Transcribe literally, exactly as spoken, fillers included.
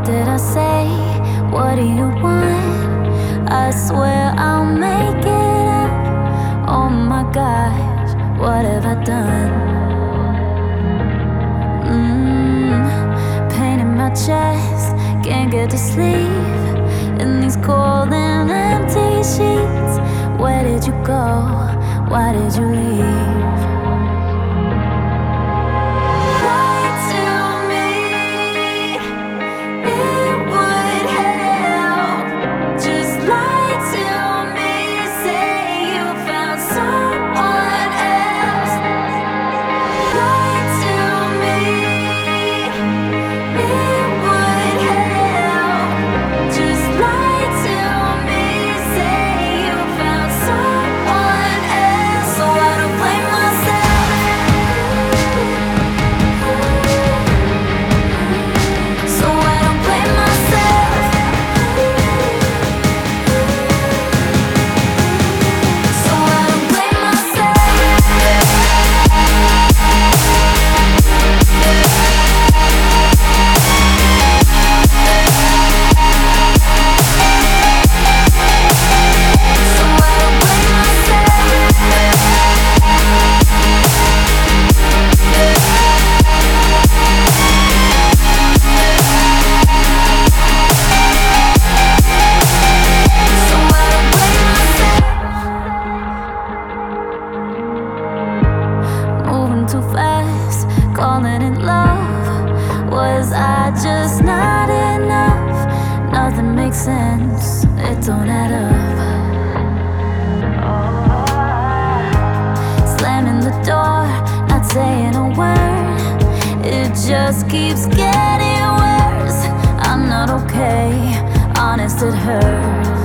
did I say? What do you want? I swear I'll make it up. Oh my gosh, what have I done? Mmm, pain in my chest, can't get to sleep in these cold and empty sheets. Where did you go? Why did you leave? Too fast, calling it love. Was I just not enough? Nothing makes sense, it don't add up. Slamming the door, not saying a word. It just keeps getting worse. I'm not okay, honest, it hurts.